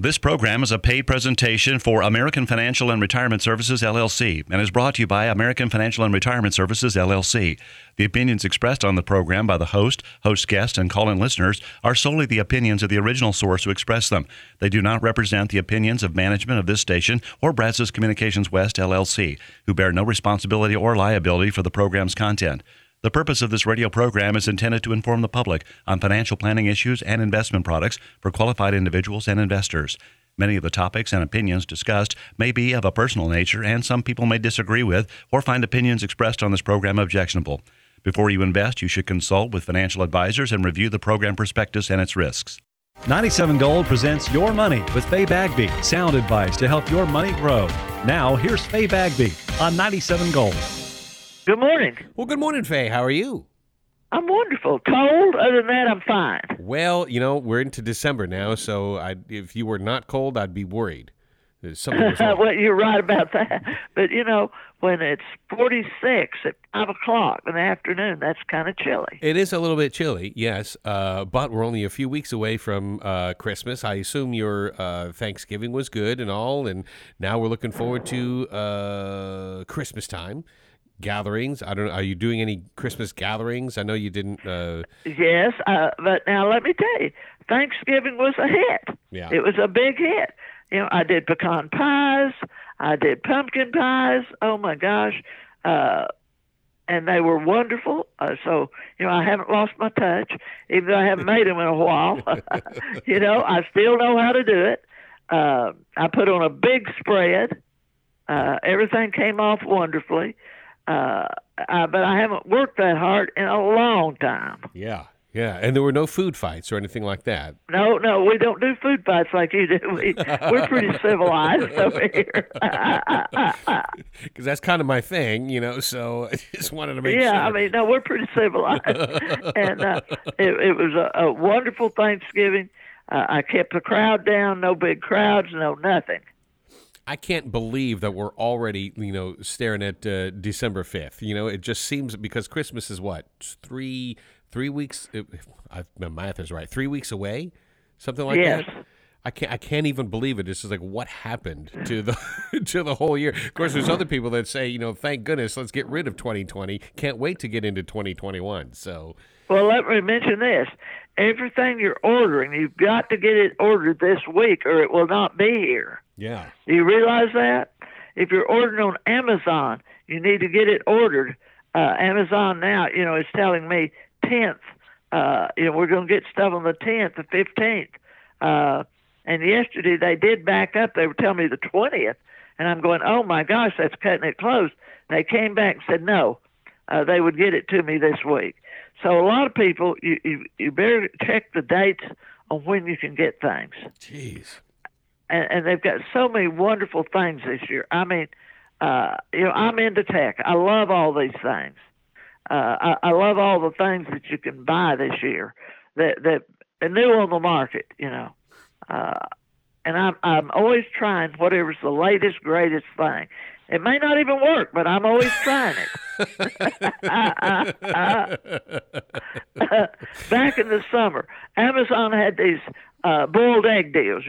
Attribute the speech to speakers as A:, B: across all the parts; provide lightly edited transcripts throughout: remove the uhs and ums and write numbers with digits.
A: This program is a paid presentation for American Financial and Retirement Services, LLC, and is brought to you by American Financial and Retirement Services, LLC. The opinions expressed on the program by the host guests, and call-in listeners are solely the opinions of the original source who expressed them. They do not represent the opinions of management of this station or Brazos Communications West, LLC, who bear no responsibility or liability for the program's content. The purpose of this radio program is intended to inform the public on financial planning issues and investment products for qualified individuals and investors. Many of the topics and opinions discussed may be of a personal nature, and some people may disagree with or find opinions expressed on this program objectionable. Before you invest, you should consult with financial advisors and review the program prospectus and its risks.
B: 97 Gold presents Your Money with Faye Bagby. Sound advice to help your money grow. Now, here's Faye Bagby on 97 Gold.
C: Good morning.
D: Well, good morning, Faye. How are you?
C: I'm wonderful. Cold. Other than that, I'm fine.
D: Well, we're into December now, so if you were not cold, I'd be worried. Something was wrong.
C: Well, you're right about that. But, when it's 46 at 5 o'clock in the afternoon, that's kind of chilly.
D: It is a little bit chilly, yes, but we're only a few weeks away from Christmas. I assume your Thanksgiving was good and all, and now we're looking forward to Christmas time. Gatherings. I don't know. Are you doing any Christmas gatherings? I know you didn't.
C: Yes, but now let me tell you, Thanksgiving was a hit.
D: Yeah.
C: It was a big hit. I did pecan pies. I did pumpkin pies. Oh my gosh, and they were wonderful. So I haven't lost my touch, even though I haven't made them in a while. I still know how to do it. I put on a big spread. Everything came off wonderfully. But I haven't worked that hard in a long time.
D: Yeah. And there were no food fights or anything like that.
C: No, we don't do food fights like you do. We're pretty civilized over here.
D: Because that's kind of my thing, so I just wanted to make sure.
C: Yeah, no, we're pretty civilized. And it was a wonderful Thanksgiving. I kept the crowd down, no big crowds, no nothing.
D: I can't believe that we're already, staring at December 5th. It just seems, because Christmas is what, three weeks? If my math is right. 3 weeks away, something like
C: yes.
D: that. I can't even believe it. It's just like, what happened to the whole year? Of course, there's other people that say, thank goodness, let's get rid of 2020. Can't wait to get into 2021. So. Well,
C: let me mention this. Everything you're ordering, you've got to get it ordered this week or it will not be here.
D: Yeah.
C: Do you realize that? If you're ordering on Amazon, you need to get it ordered. Amazon now, is telling me 10th. We're going to get stuff on the 10th, the 15th. And yesterday they did back up. They were telling me the 20th. And I'm going, oh, my gosh, that's cutting it close. They came back and said no. They would get it to me this week. So a lot of people, you better check the dates on when you can get things.
D: Jeez.
C: And they've got so many wonderful things this year. I'm into tech. I love all these things. I love all the things that you can buy this year that are new on the market, And I'm always trying whatever's the latest, greatest thing. It may not even work, but I'm always trying it. Back in the summer, Amazon had these boiled egg deals,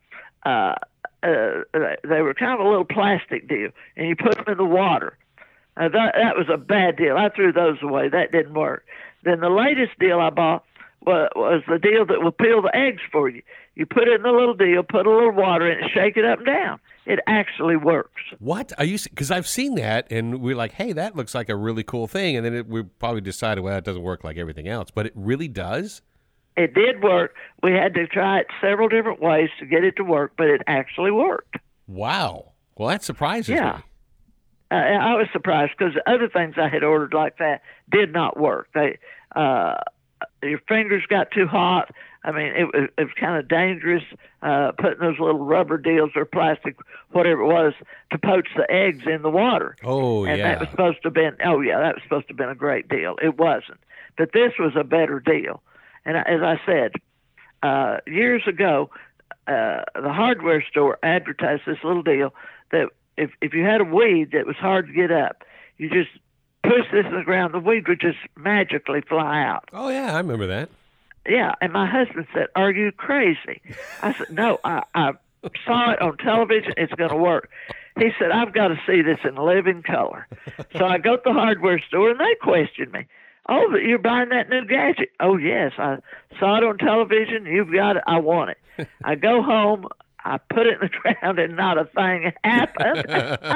C: they were kind of a little plastic deal, and you put them in the water. That was a bad deal. I threw those away. That didn't work. Then the latest deal I bought was the deal that will peel the eggs for you. You put it in the little deal, put a little water in it, shake it up and down. It actually works.
D: What? Because I've seen that, and we're like, hey, that looks like a really cool thing. And then we probably decided, well, it doesn't work like everything else. But it really does?
C: It did work. We had to try it several different ways to get it to work, but it actually worked.
D: Wow. Well, that surprises me.
C: I was surprised because the other things I had ordered like that did not work. Your fingers got too hot. It was kind of dangerous putting those little rubber deals or plastic, whatever it was, to poach the eggs in the water.
D: Oh,
C: and
D: yeah.
C: that was supposed to have been a great deal. It wasn't. But this was a better deal. And as I said, years ago, the hardware store advertised this little deal that if you had a weed that was hard to get up, you just push this in the ground, the weed would just magically fly out.
D: Oh, yeah, I remember that.
C: Yeah, and my husband said, "Are you crazy?" I said, "No, I saw it on television. It's going to work. He said, I've got to see this in living color. So I go to the hardware store, and they questioned me. Oh, but you're buying that new gadget. Oh, yes. I saw it on television. You've got it. I want it. I go home. I put it in the ground, and not a thing happened.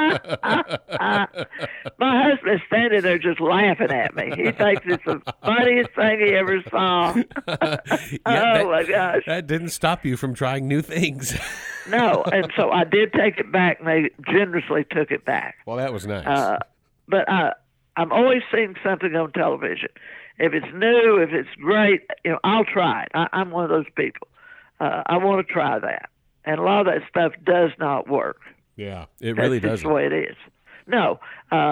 C: My husband's standing there just laughing at me. He thinks it's the funniest thing he ever saw. My gosh.
D: That didn't stop you from trying new things.
C: No, and so I did take it back, and they generously took it back.
D: Well, that was nice.
C: But I'm always seeing something on television. If it's new, if it's great, I'll try it. I'm one of those people. I want to try that. And a lot of that stuff does not work.
D: Yeah, it really doesn't.
C: That's the way it is. No,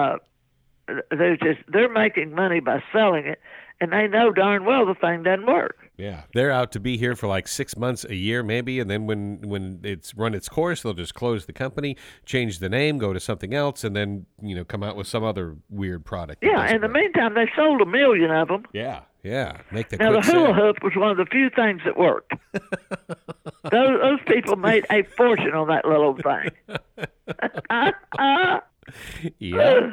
C: they're making money by selling it, and they know darn well the thing doesn't work.
D: Yeah, they're out to be here for like 6 months, a year maybe, and then when it's run its course, they'll just close the company, change the name, go to something else, and then come out with some other weird product.
C: Yeah, in the meantime, they sold 1 million of them.
D: Yeah, make the
C: now
D: quick
C: the hula
D: sale.
C: hoop was one of the few things that worked. those people made a fortune on that little thing.
D: Yeah.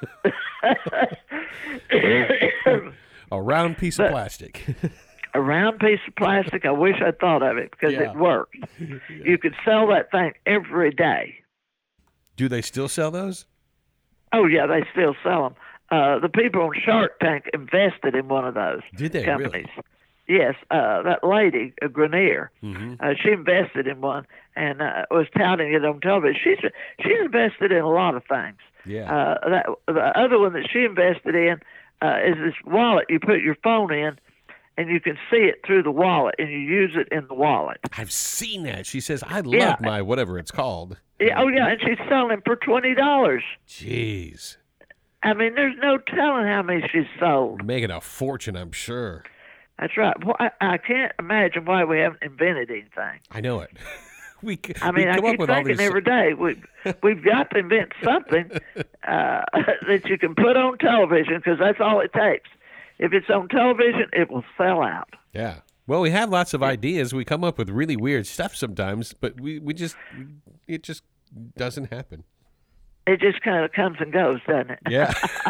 D: A round piece of plastic.
C: A round piece of plastic. I wish I'd thought of it because it worked. Yeah. You could sell that thing every day.
D: Do they still sell those?
C: Oh, yeah, they still sell them. The people on Shark Tank invested in one of those
D: Did they
C: companies.
D: Really?
C: Yes, that lady, Grenier,
D: mm-hmm.
C: She invested in one and was touting it on television. She's invested in a lot of things.
D: Yeah.
C: The other one that she invested in is this wallet. You put your phone in, and you can see it through the wallet, and you use it in the wallet.
D: I've seen that. She says, I love my whatever it's called.
C: Yeah, oh, yeah, and she's selling for $20.
D: Jeez.
C: I mean, there's no telling how many she's sold.
D: Making a fortune, I'm sure.
C: That's right. Well, I can't imagine why we haven't invented anything.
D: I know it. I
C: keep thinking every day we've got to invent something that you can put on television because that's all it takes. If it's on television, it will sell out.
D: Yeah. Well, we have lots of ideas. We come up with really weird stuff sometimes, but it just doesn't happen.
C: It just kind of comes and goes, doesn't it?
D: Yeah.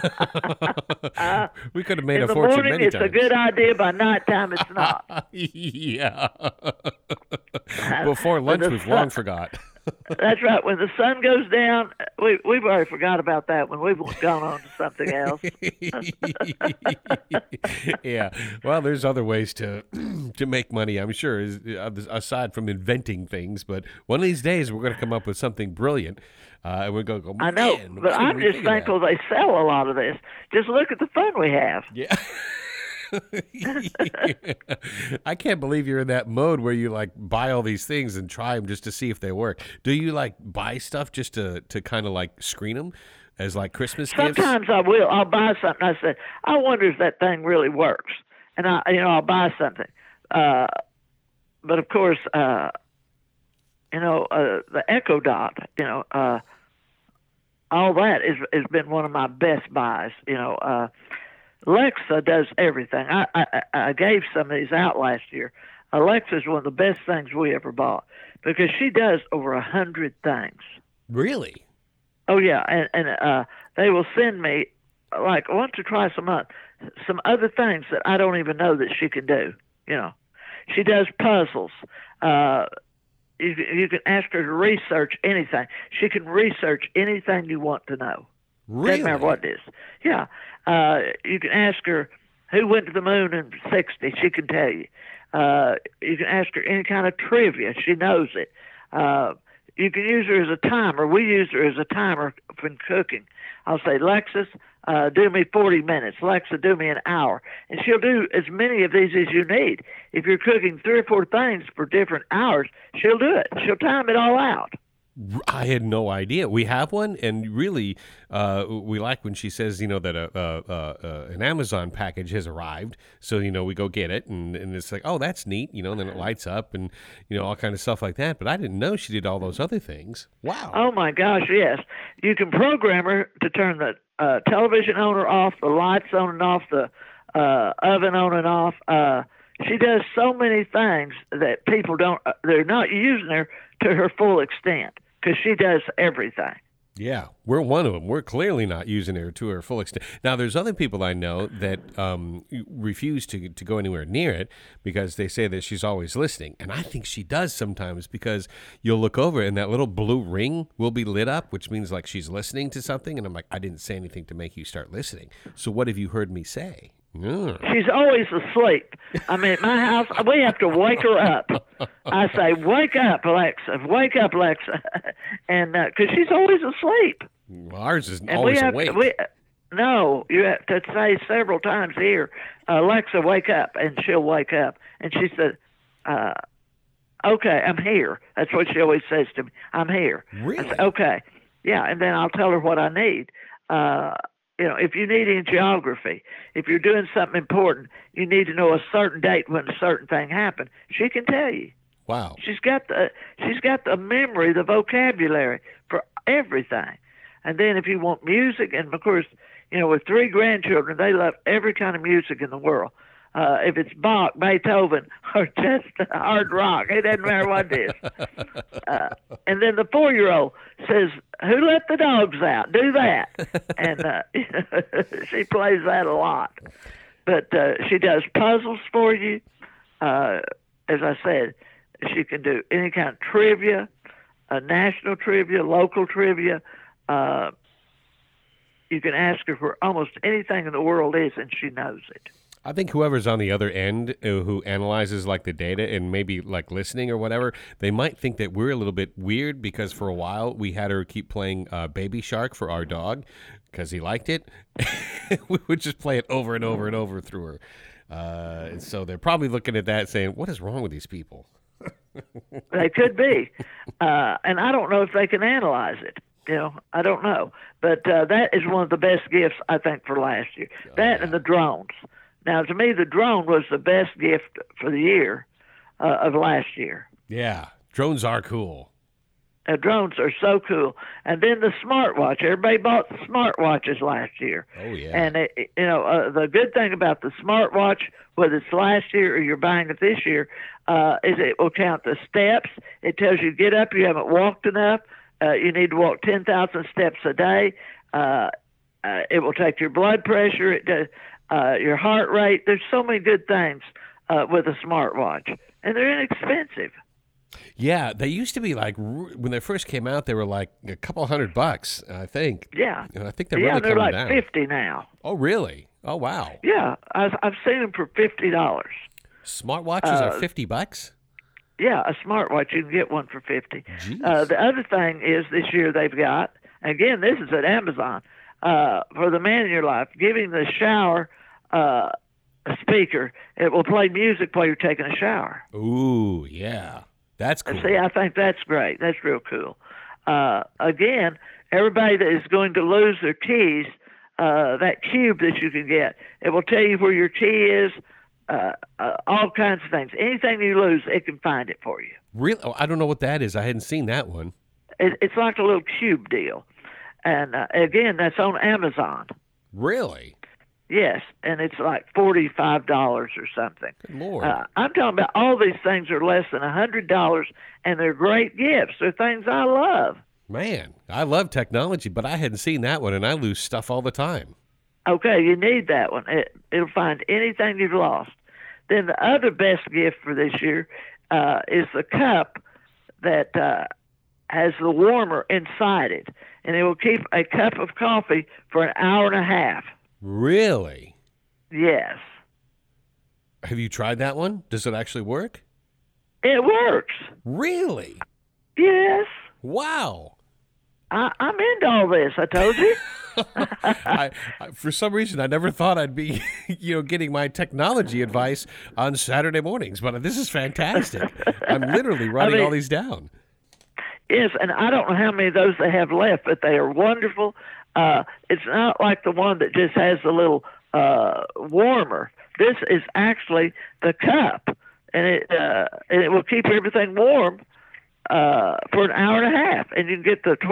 D: We could have made a fortune
C: morning,
D: many
C: it's
D: times.
C: a good idea. By nighttime, it's not.
D: Yeah. Before lunch, we've long forgot.
C: That's right. When the sun goes down, we've already forgot about that when we've gone on to something else.
D: Yeah. Well, there's other ways to make money, I'm sure, aside from inventing things. But one of these days, we're going to come up with something brilliant. And we're going to go,
C: I know, but I'm just thankful they sell a lot of this. Just look at the fun we have.
D: Yeah. I can't believe you're in that mode where you like buy all these things and try them just to see if they work. Do you like buy stuff just to kind of like screen them as like Christmas gifts?
C: Sometimes I will. I'll buy something. I say, I wonder if that thing really works, and I'll buy something. But of course, the Echo Dot, all that has been one of my best buys. Alexa does everything. I gave some of these out last year. Alexa is one of the best things we ever bought because she does over 100 things.
D: Really?
C: Oh, yeah. And they will send me, like once or twice a month, some other things that I don't even know that she can do. She does puzzles. You can ask her to research anything. She can research anything you want to know.
D: Really?
C: Doesn't matter what it is. Yeah. You can ask her who went to the moon in 60. She can tell you. You can ask her any kind of trivia. She knows it. You can use her as a timer. We use her as a timer when cooking. I'll say, Lexus, do me 40 minutes. Alexa, do me an hour. And she'll do as many of these as you need. If you're cooking 3 or 4 things for different hours, she'll do it. She'll time it all out.
D: I had no idea. We have one, and really, we like when she says, that an Amazon package has arrived. So, we go get it, and it's like, oh, that's neat, and then it lights up, and, all kind of stuff like that. But I didn't know she did all those other things. Wow.
C: Oh, my gosh, yes. You can program her to turn the television on or off, the lights on and off, the oven on and off. she does so many things that people don't. They're not using her to her full extent because she does everything.
D: Yeah, we're one of them. We're clearly not using her to her full extent. Now, there's other people I know that refuse to go anywhere near it because they say that she's always listening. And I think she does sometimes because you'll look over and that little blue ring will be lit up, which means like she's listening to something. And I'm like, I didn't say anything to make you start listening. So what have you heard me say?
C: She's always asleep. I mean, at my house, we have to wake her up. I say, wake up, Alexa, and because she's always asleep.
D: Well, ours is
C: And
D: always awake.
C: No, you have to say several times here, Alexa, wake up, and she'll wake up. And she said, okay, I'm here. That's what she always says to me. I'm here.
D: Really?
C: I say, okay. Yeah, and then I'll tell her what I need. If you need any geography, if you're doing something important, you need to know a certain date when a certain thing happened. She can tell you.
D: Wow.
C: She's got the memory, the vocabulary for everything. And then if you want music, and of course, with 3 grandchildren, they love every kind of music in the world. If it's Bach, Beethoven, or just hard rock, it doesn't matter what it is. And then the 4-year-old says, "Who let the dogs out? Do that." And she plays that a lot. But she does puzzles for you. As I said, she can do any kind of trivia, national trivia, local trivia. You can ask her for almost anything in the world and she knows it.
D: I think whoever's on the other end who analyzes like the data and maybe like listening or whatever, they might think that we're a little bit weird because for a while we had her keep playing Baby Shark for our dog because he liked it. We would just play it over and over and over through her. And so they're probably looking at that saying, what is wrong with these people?
C: They could be. And I don't know if they can analyze it. I don't know. But that is one of the best gifts, I think, for last year. And the drones. Now, to me, the drone was the best gift for the year of last year.
D: Yeah, drones are cool.
C: Drones are so cool. And then the smartwatch. Everybody bought the smartwatches last year.
D: Oh, yeah.
C: And, the good thing about the smartwatch, whether it's last year or you're buying it this year, is it will count the steps. It tells you get up, you haven't walked enough. You need to walk 10,000 steps a day. It will take your blood pressure. It does. Your heart rate. There's so many good things with a smartwatch, and they're inexpensive.
D: Yeah, they used to be like when they first came out, they were like a couple $100, I think.
C: Yeah,
D: and I think they're really
C: they're
D: coming
C: like
D: down.
C: $50 now.
D: Oh, really? Oh, wow.
C: Yeah, I've seen them for $50.
D: Smartwatches are $50.
C: Yeah, a smartwatch you can get one for $50. The other thing is this year they've got, again, this is at Amazon. For the man in your life, giving the shower a speaker. It will play music while you're taking a shower.
D: Ooh, yeah. That's cool.
C: See, I think that's great. That's real cool. Again, everybody that is going to lose their keys, that cube that you can get, it will tell you where your key is, all kinds of things. Anything you lose, it can find it for you.
D: Really? Oh, I don't know what that is. I hadn't seen that one.
C: It's like a little cube deal. And again, that's on Amazon.
D: Really?
C: Yes, and it's like $45 or something.
D: Good Lord.
C: I'm talking about all these things are less than $100, and they're great gifts. They're things I love.
D: Man, I love technology, but I hadn't seen that one, and I lose stuff all the time.
C: Okay, you need that one. It'll find anything you've lost. Then the other best gift for this year is the cup that has the warmer inside it, and it will keep a cup of coffee for an hour and a half.
D: Really?
C: Yes.
D: Have you tried that one? Does it actually work?
C: It works.
D: Really?
C: Yes.
D: Wow.
C: I'm into all this, I told you.
D: I, for some reason, I never thought I'd be, getting my technology advice on Saturday mornings, but this is fantastic. I'm literally writing all these down.
C: Yes, and I don't know how many of those they have left, but they are wonderful. It's not like the one that just has the little warmer. This is actually the cup, and it will keep everything warm for an hour and a half, and you can get the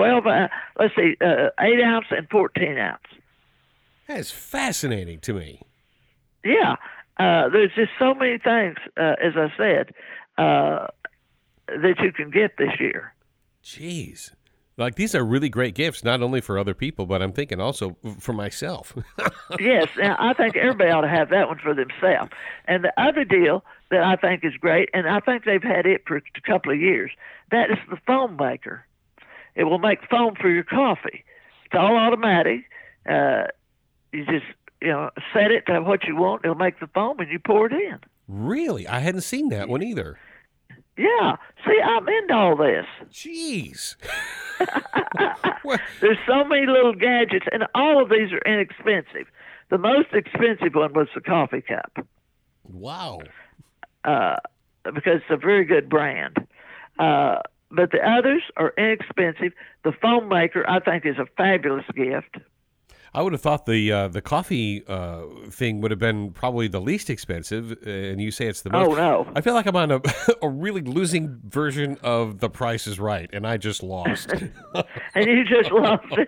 C: 8 ounce and 14 ounce.
D: That is fascinating to me.
C: Yeah, There's just so many things, as I said, that you can get this year.
D: Jeez. Like, these are really great gifts, not only for other people, but I'm thinking also for myself.
C: Yes, now I think everybody ought to have that one for themselves. And the other deal that I think is great, and I think they've had it for a couple of years, that is the foam maker. It will make foam for your coffee. It's all automatic. You just set it to what you want. It'll make the foam, and you pour it in.
D: Really? I hadn't seen that one either.
C: Yeah. See, I'm into all this.
D: Jeez.
C: There's so many little gadgets, and all of these are inexpensive. The most expensive one was the coffee cup.
D: Wow.
C: Because it's a very good brand. But the others are inexpensive. The foam maker, I think, is a fabulous gift.
D: I would have thought the coffee thing would have been probably the least expensive, and you say it's the most.
C: Oh, no.
D: I feel like I'm on a really losing version of The Price is Right, and I just lost.
C: And you just lost it.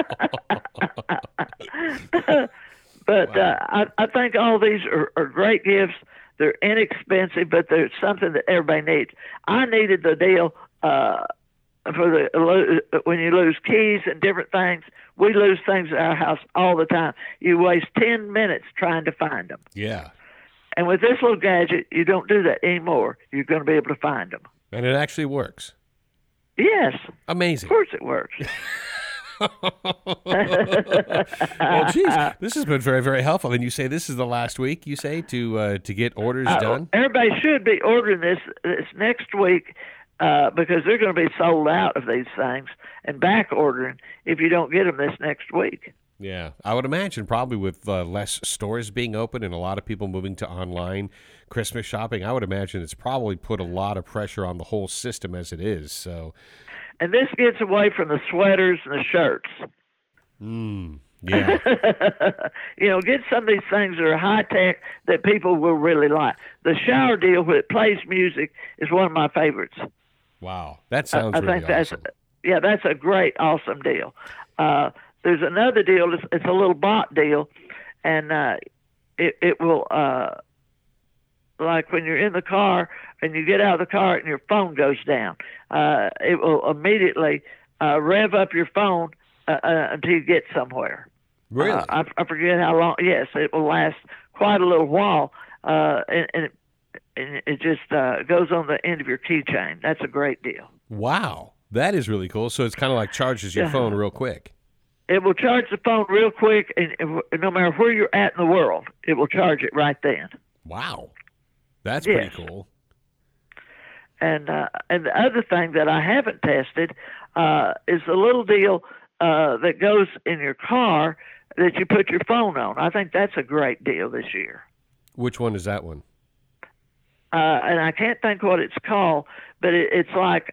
C: But
D: wow.
C: I think all these are great gifts. They're inexpensive, but they're something that everybody needs. I needed the deal for when you lose keys and different things. We lose things at our house all the time. You waste 10 minutes trying to find them.
D: Yeah.
C: And with this little gadget, you don't do that anymore. You're going to be able to find them.
D: And it actually works.
C: Yes.
D: Amazing.
C: Of course it works.
D: Well, geez, this has been very, very helpful. And you say this is the last week, you say, to get orders done?
C: Everybody should be ordering this next week because they're going to be sold out of these things and back ordering if you don't get them this next week.
D: Yeah, I would imagine probably with less stores being open and a lot of people moving to online Christmas shopping, I would imagine it's probably put a lot of pressure on the whole system as it is. So,
C: and this gets away from the sweaters and the shirts.
D: Yeah.
C: Get some of these things that are high tech that people will really like. The shower deal where it plays music is one of my favorites.
D: Wow, that sounds
C: I
D: really
C: think
D: awesome.
C: that's a great, awesome deal. There's another deal. It's a little bot deal, and it will like when you're in the car and you get out of the car and your phone goes down, it will immediately rev up your phone until you get somewhere.
D: Really?
C: I forget how long. Yes, it will last quite a little while, and it just goes on the end of your keychain. That's a great deal.
D: Wow, that is really cool. So it's kind of like charges your phone real quick.
C: It will charge the phone real quick, and no matter where you're at in the world, it will charge it right then.
D: Wow, that's pretty cool.
C: And the other thing that I haven't tested is the little deal that goes in your car that you put your phone on. I think that's a great deal this year.
D: Which one is that one?
C: And I can't think what it's called, but it's like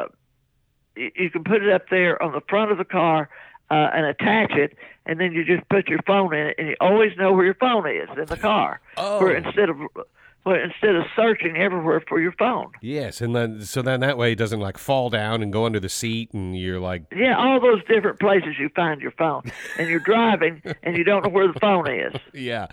C: you can put it up there on the front of the car and attach it, and then you just put your phone in it, and you always know where your phone is in the car.
D: Oh.
C: Where instead of searching everywhere for your phone.
D: Yes, and then that way it doesn't like fall down and go under the seat, and you're like,
C: yeah, all those different places you find your phone, and you're driving and you don't know where the phone is.
D: yeah.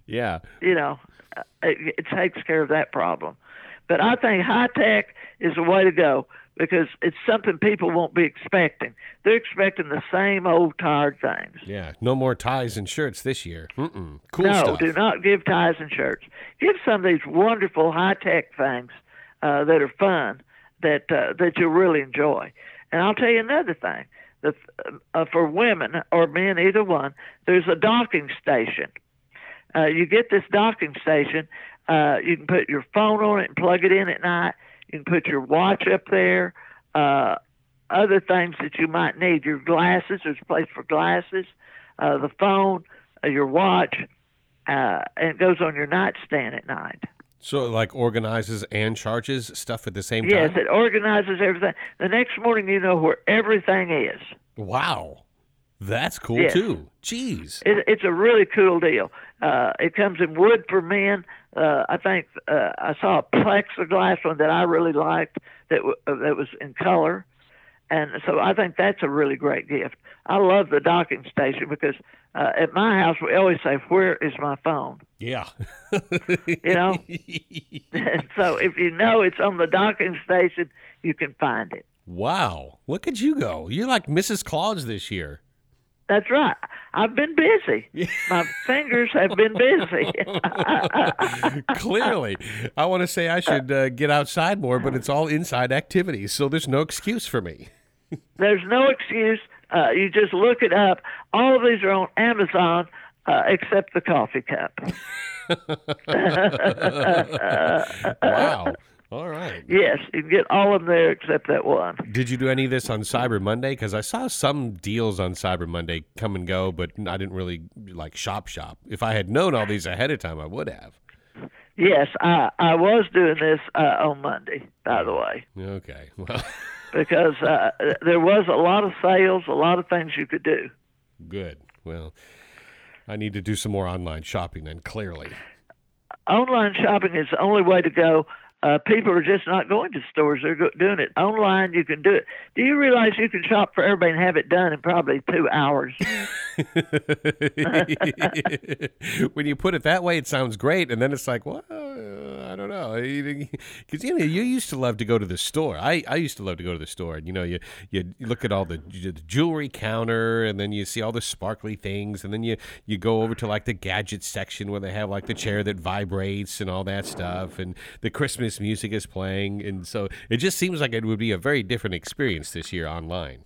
C: It takes care of that problem. But I think high tech is the way to go because it's something people won't be expecting. They're expecting the same old tired things.
D: Yeah, no more ties and shirts this year. Cool
C: no,
D: stuff.
C: Do not give ties and shirts. Give some of these wonderful high tech things that are fun that you'll really enjoy. And I'll tell you another thing. For women or men, either one, there's a docking station. You get this docking station, you can put your phone on it and plug it in at night. You can put your watch up there, other things that you might need. Your glasses, there's a place for glasses, the phone, your watch, and it goes on your nightstand at night.
D: So it like organizes and charges stuff at the same time?
C: Yes, it organizes everything. The next morning you know where everything is.
D: Wow. That's cool,
C: yes.
D: too. Jeez.
C: It's a really cool deal. It comes in wood for men. I think I saw a plexiglass one that I really liked that was in color. And so I think that's a really great gift. I love the docking station because at my house we always say, "Where is my phone?"
D: Yeah.
C: You know? And so if you know it's on the docking station, you can find it.
D: Wow. Look at you go. You're like Mrs. Claus this year.
C: That's right. I've been busy. My fingers have been busy.
D: Clearly. I want to say I should get outside more, but it's all inside activities, so there's no excuse for me.
C: There's no excuse. You just look it up. All of these are on Amazon, except the coffee cup.
D: Wow. All right.
C: Yes, you can get all of them there except that one.
D: Did you do any of this on Cyber Monday? Because I saw some deals on Cyber Monday come and go, but I didn't really like shop. If I had known all these ahead of time, I would have.
C: Yes, I was doing this on Monday, by the way.
D: Okay. Well,
C: because there was a lot of sales, a lot of things you could do.
D: good. Well, I need to do some more online shopping then, clearly.
C: Online shopping is the only way to go. People are just not going to stores. They're doing it online. You can do it. Do you realize you can shop for everybody and have it done in probably 2 hours?
D: When you put it that way, it sounds great, and then it's like, well, I don't know, because you used to love to go to the store. I used to love to go to the store, and you look at all the jewelry counter, and then you see all the sparkly things, and then you go over to like the gadget section where they have like the chair that vibrates and all that stuff, and the Christmas music is playing, and so it just seems like it would be a very different experience this year online.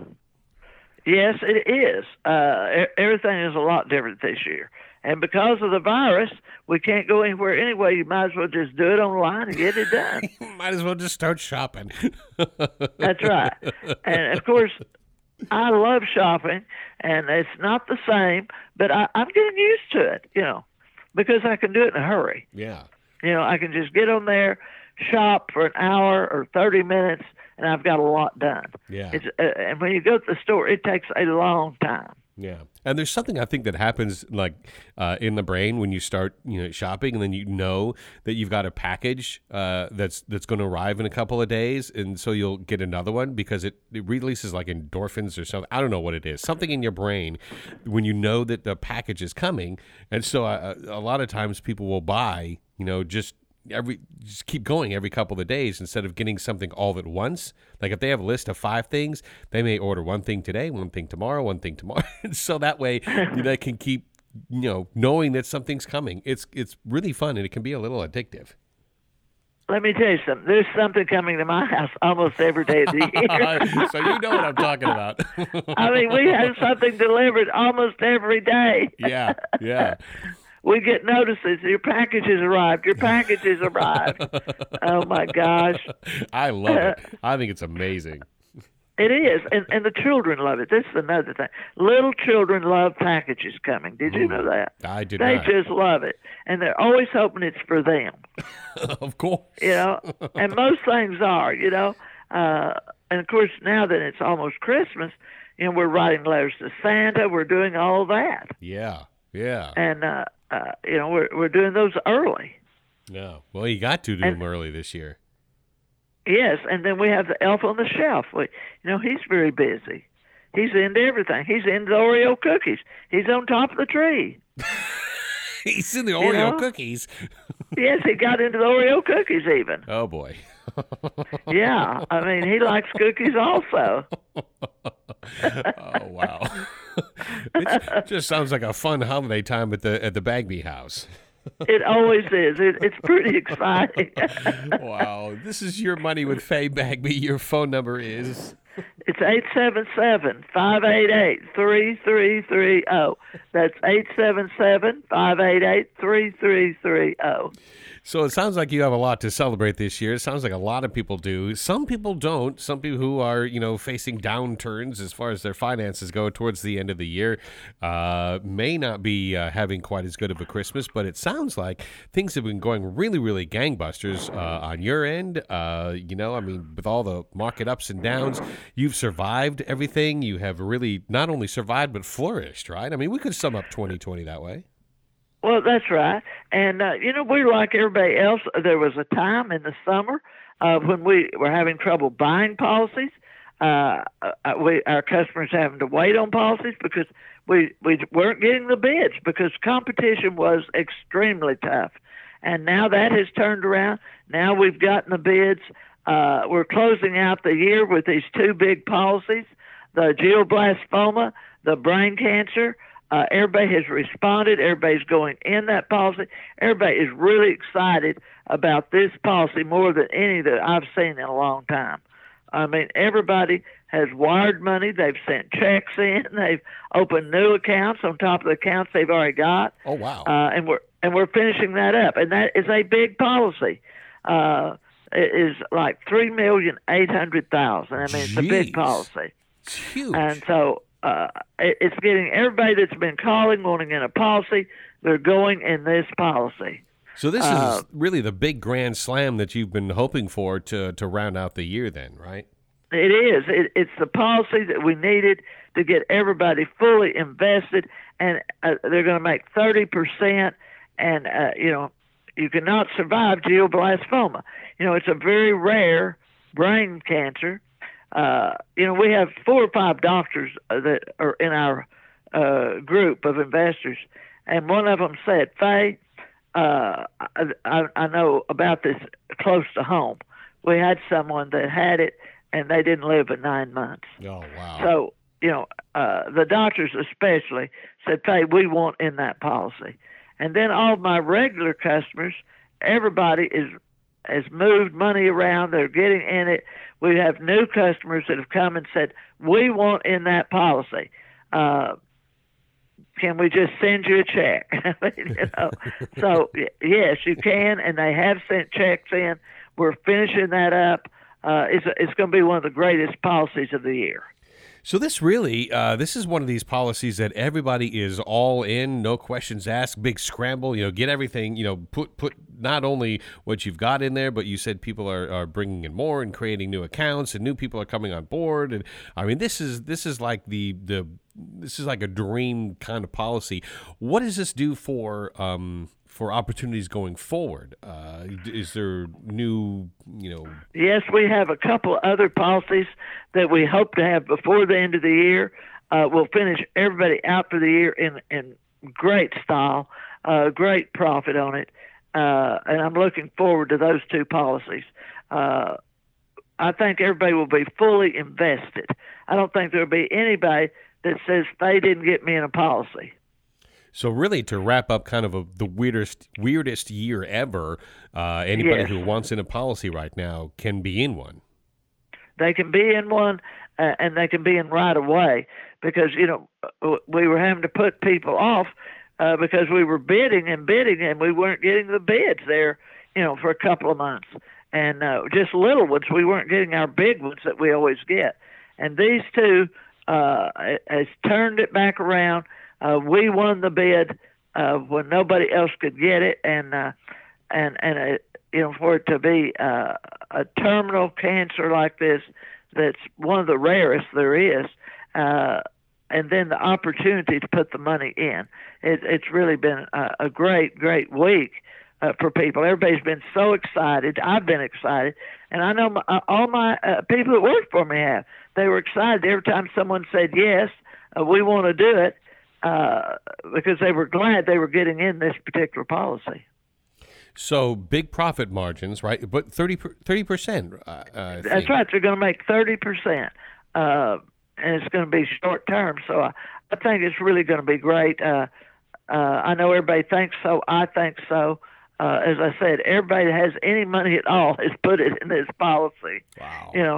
C: Yes, it is. Everything is a lot different this year. And because of the virus, we can't go anywhere anyway. You might as well just do it online and get it done.
D: Might as well just start shopping.
C: That's right. And, of course, I love shopping, and it's not the same, but I'm getting used to it, because I can do it in a hurry.
D: Yeah.
C: I can just get on there, shop for an hour or 30 minutes, and I've got a lot done.
D: Yeah.
C: And when you go to the store, it takes a long time.
D: Yeah. And there's something I think that happens like in the brain when you start, shopping, and then you know that you've got a package that's going to arrive in a couple of days, and so you'll get another one because it releases like endorphins or something. I don't know what it is. Something in your brain when you know that the package is coming, and so a lot of times people will buy, just keep going every couple of days instead of getting something all at once. Like if they have a list of 5 things, they may order one thing today, one thing tomorrow. So that way they can keep, knowing that something's coming. It's really fun, and it can be a little addictive.
C: Let me tell you something. There's something coming to my house almost every day of the year.
D: So you know what I'm talking about.
C: I mean, we have something delivered almost every day.
D: Yeah.
C: We get notices. Your package has arrived. Your package has arrived. Oh, my gosh.
D: I love it. I think it's amazing.
C: It is. And the children love it. This is another thing. Little children love packages coming. Did you know that?
D: I did
C: They
D: not.
C: just love it. And they're always hoping it's for them.
D: Of course.
C: And most things are, and, of course, now that it's almost Christmas, we're writing letters to Santa. We're doing all that.
D: Yeah.
C: And, we're doing those early.
D: No. Well, you got to do them early this year.
C: Yes, and then we have the elf on the shelf. He's very busy. He's into everything. He's into the Oreo cookies. He's on top of the tree.
D: He's in the Oreo cookies.
C: Yes, he got into the Oreo cookies even.
D: Oh, boy.
C: Yeah, I mean, he likes cookies also.
D: Oh, wow. It just sounds like a fun holiday time at the Bagby house.
C: It always is. It's pretty exciting.
D: Wow. This is Your Money with Faye Bagby. Your phone number is?
C: It's 877-588-3330. That's 877-588-3330.
D: So it sounds like you have a lot to celebrate this year. It sounds like a lot of people do. Some people don't. Some people who are, facing downturns as far as their finances go towards the end of the year may not be having quite as good of a Christmas, but it sounds like things have been going really, really gangbusters on your end. With all the market ups and downs, you've survived everything. You have really not only survived, but flourished, right? I mean, we could sum up 2020 that way.
C: Well, that's right. And, we're like everybody else. There was a time in the summer when we were having trouble buying policies. Our customers having to wait on policies because we weren't getting the bids because competition was extremely tough. And now that has turned around. Now we've gotten the bids. We're closing out the year with these two big policies, the glioblastoma, the brain cancer. Everybody has responded. Everybody's going in that policy. Everybody is really excited about this policy more than any that I've seen in a long time. I mean, everybody has wired money. They've sent checks in. They've opened new accounts on top of the accounts they've already got.
D: Oh, wow.
C: And we're finishing that up, and that is a big policy. It is like $3,800,000. I mean, it's a big policy.
D: It's huge.
C: And so it's getting everybody that's been calling, wanting in a policy, they're going in this policy.
D: So this is really the big grand slam that you've been hoping for to round out the year then, right?
C: It is. It's the policy that we needed to get everybody fully invested, and they're going to make 30%, and, you cannot survive glioblastoma. It's a very rare brain cancer. We have 4 or 5 doctors that are in our group of investors, and one of them said, Faye, I know about this close to home. We had someone that had it, and they didn't live but 9 months.
D: Oh, wow.
C: So, the doctors especially said, Faye, we want in that policy. And then all of my regular customers, everybody has moved money around. They're getting in it. We have new customers that have come and said, we want in that policy. Can we just send you a check? So, yes, you can, and they have sent checks in. We're finishing that up. It's going to be one of the greatest policies of the year.
D: So this really, this is one of these policies that everybody is all in, no questions asked, big scramble, get everything, put not only what you've got in there, but you said people are bringing in more and creating new accounts and new people are coming on board. And I mean, this is like this is like a dream kind of policy. What does this do for opportunities going forward? Is there new,
C: Yes, we have a couple other policies that we hope to have before the end of the year. We'll finish everybody out for the year in great style, great profit on it, and I'm looking forward to those 2 policies. I think everybody will be fully invested. I don't think there'll be anybody that says they didn't get me in a policy.
D: So really, to wrap up kind of the weirdest year ever, anybody who wants in a policy right now can be in one.
C: They can be in one, and they can be in right away because, we were having to put people off because we were bidding, and we weren't getting the bids there, for a couple of months. And just little ones, we weren't getting our big ones that we always get. And these 2 has turned it back around. We won the bid when nobody else could get it, and for it to be a terminal cancer like this, that's one of the rarest there is, and then the opportunity to put the money in. It's really been a great week for people. Everybody's been so excited. I've been excited, and I know all my people that work for me have. They were excited every time someone said yes, we want to do it. Because they were glad they were getting in this particular policy.
D: So big profit margins, right? But 30%.
C: That's right. They're going to make 30%, and it's going to be short term. So I think it's really going to be great. I know everybody thinks so. I think so. As I said, everybody that has any money at all has put it in this policy.
D: Wow.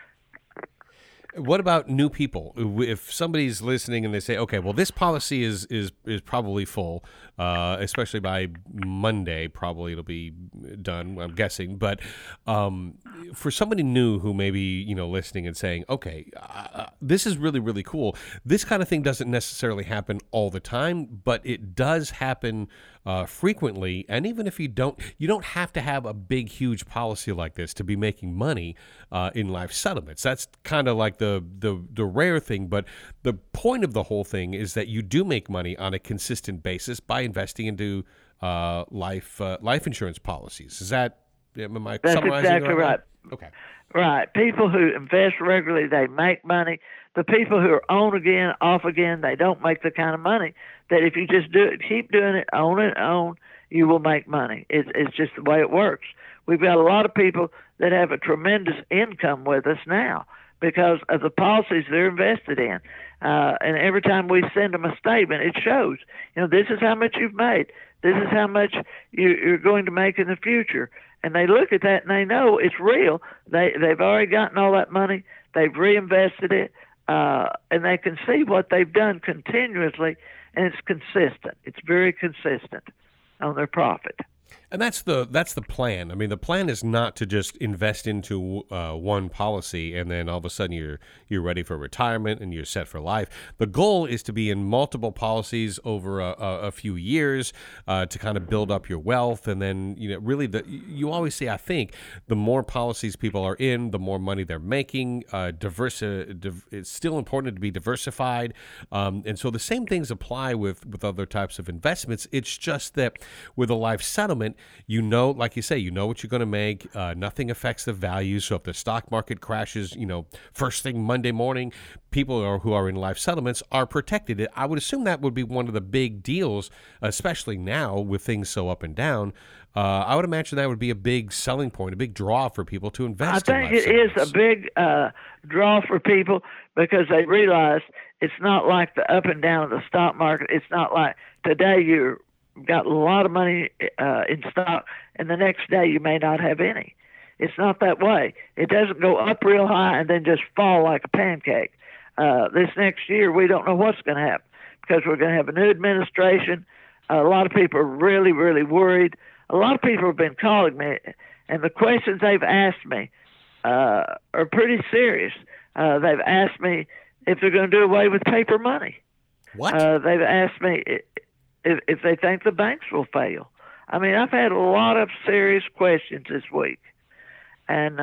D: What about new people? If somebody's listening and they say, okay, well, this policy is probably full, especially by Monday, probably it'll be done, I'm guessing. But for somebody new who may be, listening and saying, okay, this is really, really cool. This kind of thing doesn't necessarily happen all the time, but it does happen frequently. And even if you don't have to have a big, huge policy like this to be making money in life settlements. That's kind of like the rare thing, but the point of the whole thing is that you do make money on a consistent basis by investing into life insurance policies. Am I
C: That's
D: summarizing
C: exactly right.
D: Okay.
C: Right. People who invest regularly, they make money. The people who are on again, off again, they don't make the kind of money that if you just do it, keep doing it on, you will make money. It's just the way it works. We've got a lot of people that have a tremendous income with us now because of the policies they're invested in. And every time we send them a statement, it shows, this is how much you've made. This is how much you're going to make in the future. And they look at that and they know it's real. They've already gotten all that money. They've reinvested it. And they can see what they've done continuously, and it's consistent. It's very consistent on their profit.
D: And that's the plan. I mean, the plan is not to just invest into one policy and then all of a sudden you're ready for retirement and you're set for life. The goal is to be in multiple policies over a few years to kind of build up your wealth. And then, really, you always say, I think, the more policies people are in, the more money they're making. It's still important to be diversified. And so the same things apply with other types of investments. It's just that with a life settlement, like you say, you know what you're going to make. Nothing affects the value. So if the stock market crashes, first thing Monday morning, people who are in life settlements are protected. I would assume that would be one of the big deals, especially now with things so up and down. I would imagine that would be a big selling point, a big draw for people to invest in life
C: settlements. I think it is a big draw for people because they realize it's not like the up and down of the stock market. It's not like today you've got a lot of money in stock, and the next day you may not have any. It's not that way. It doesn't go up real high and then just fall like a pancake. This next year, we don't know what's going to happen because we're going to have a new administration. A lot of people are really, really worried. A lot of people have been calling me, and the questions they've asked me are pretty serious. They've asked me if they're going to do away with paper money.
D: What?
C: They've asked me if they think the banks will fail. I mean, I've had a lot of serious questions this week, and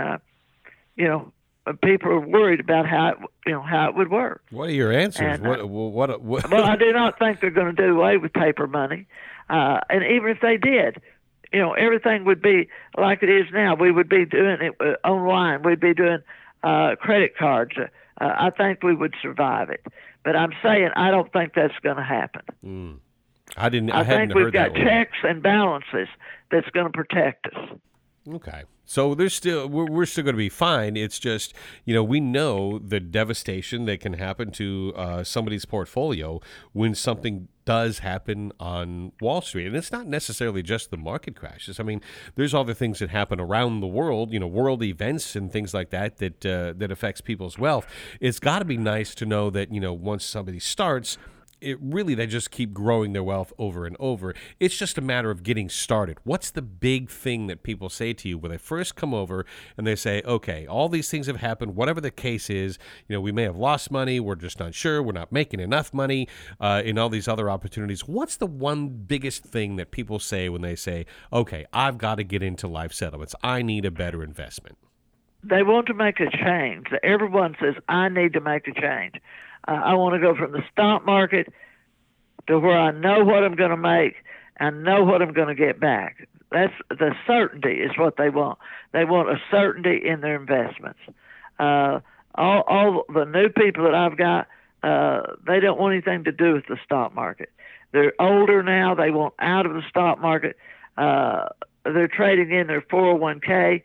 C: people are worried about how it would work.
D: What are your answers?
C: And,
D: what?
C: Well, I do not think they're going to do away with paper money, and even if they did, everything would be like it is now. We would be doing it online. We'd be doing credit cards. I think we would survive it, but I'm saying I don't think that's going to happen.
D: I
C: think we've got checks and balances that's going to protect us.
D: Okay. So we're still going to be fine. It's just, we know the devastation that can happen to somebody's portfolio when something does happen on Wall Street. And it's not necessarily just the market crashes. I mean, there's other things that happen around the world, world events and things like that affects people's wealth. It's got to be nice to know that, once somebody starts, they just keep growing their wealth over and over. It's just a matter of getting started. What's the big thing that people say to you when they first come over and they say, okay, all these things have happened, whatever the case is, we may have lost money, we're just not sure, we're not making enough money in all these other opportunities. What's the one biggest thing that people say when they say, okay, I've got to get into life settlements, I need a better investment?
C: They want to make a change. Everyone says, I need to make a change. I want to go from the stock market to where I know what I'm going to make and know what I'm going to get back. That's the certainty is what they want. They want a certainty in their investments. All the new people that I've got, they don't want anything to do with the stock market. They're older now. They want out of the stock market. They're trading in their 401k